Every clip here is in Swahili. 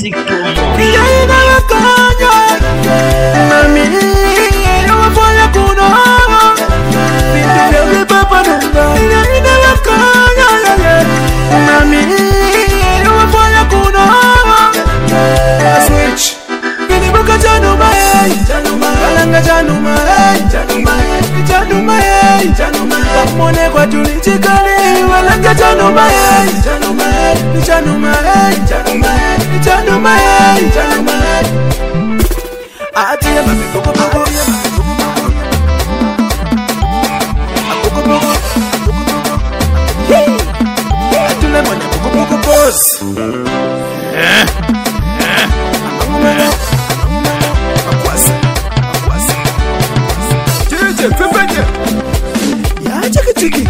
Music Promo. Mone kwa tulichikali walanga chanuma atia mamiko popo atule mone popo boss akwasa jeje pepeje ya chiki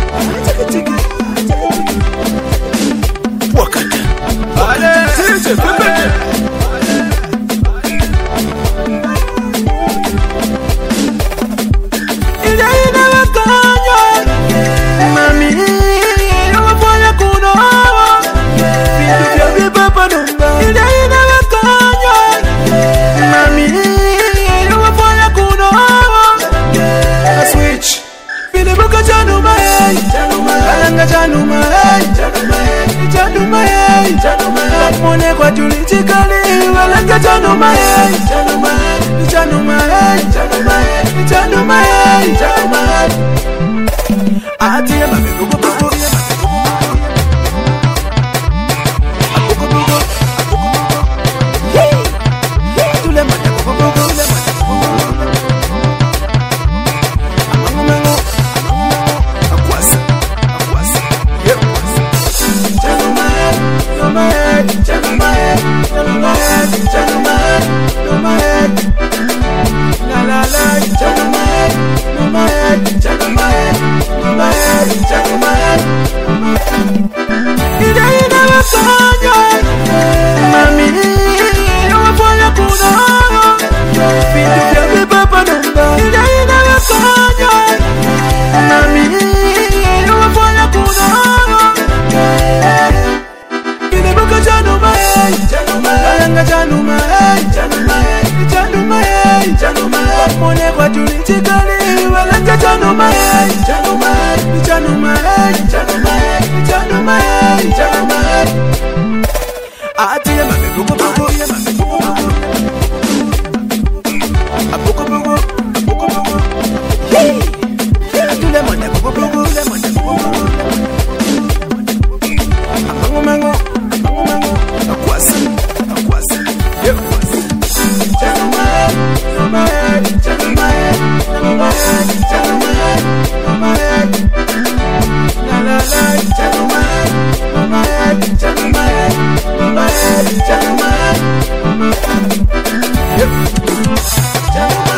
wakata ale jeje pepeje Mone kwa tulichikali walanga chanuma atia mamiko popo tule mane popo akwasa Mone kwa tulichikali walanga chanuma atia mamiko popo tule mone popo mango akwasa Yep.